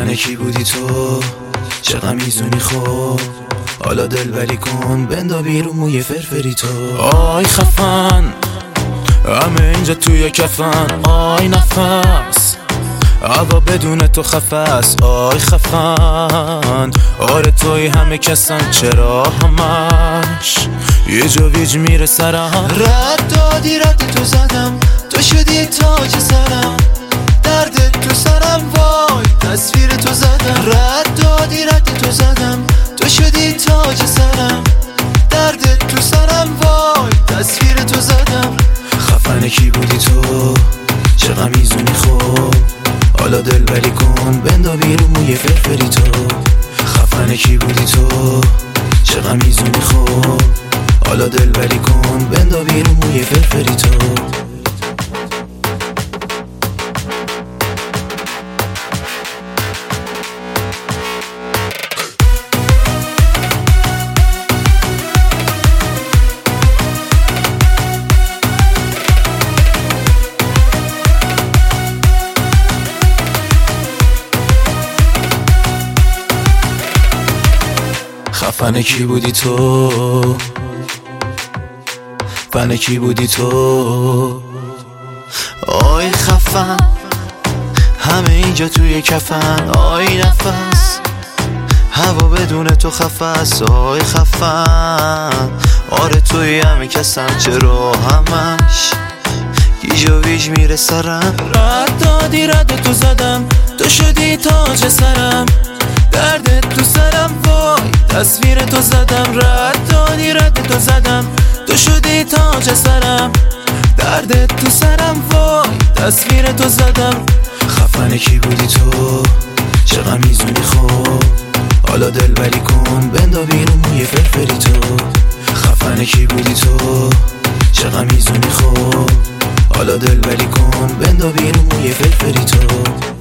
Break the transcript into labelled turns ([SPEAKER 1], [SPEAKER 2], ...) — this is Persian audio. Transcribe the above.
[SPEAKER 1] خفنه کی بودی تو، چه غمیزونی خوب، حالا دلبری کن بندا بیرون موی فرفری تو. آی خفن همه اینجا توی کفن، آی نفس هوا بدون تو خفست. آی خفن آره توی همه کسن، چرا همش یه جا ویج میره سرم.
[SPEAKER 2] رد دادی رد تو زدم، تو شدی تاج سرم، درد تو سرم وای تصویر تو زدم. رد دادی رد تو زدم، تو شدی تاج سرم، درد تو سرم وای تصویر تو زدم.
[SPEAKER 1] خفنه کی بودی تو، چه غمیزونی خوب، حالا دلبری کن بندا بیرون موی فرفری تو. خفنه کی بودی تو، چه غمیزونی خوب، حالا دلبری کن بندا بیرون موی فرفری تو. خفنه کی بودی تو، خفنه کی بودی تو.
[SPEAKER 2] آی خفن همه اینجا توی کفن، آی نفس هوا بدون تو خفست. آی خفن آره توی همه کسم، چرا همش گیج و ویج میره سرم.
[SPEAKER 1] رد دادی رد تو زدم، تو شدی تاج سرم، درد تو سرم وای تصویر تو زدم. رد دادی رد تو زدم، تو شدی تاج سرم، درد تو سرم وای تصویر تو زدم. خفنه کی بودی تو، چه غمیزونی خوب، حالا دلبری کن بندا بیرون موی فرفری تو. خفنه کی بودی تو، چه غمیزونی خوب، حالا دلبری کن بندا بیرون موی فرفری تو.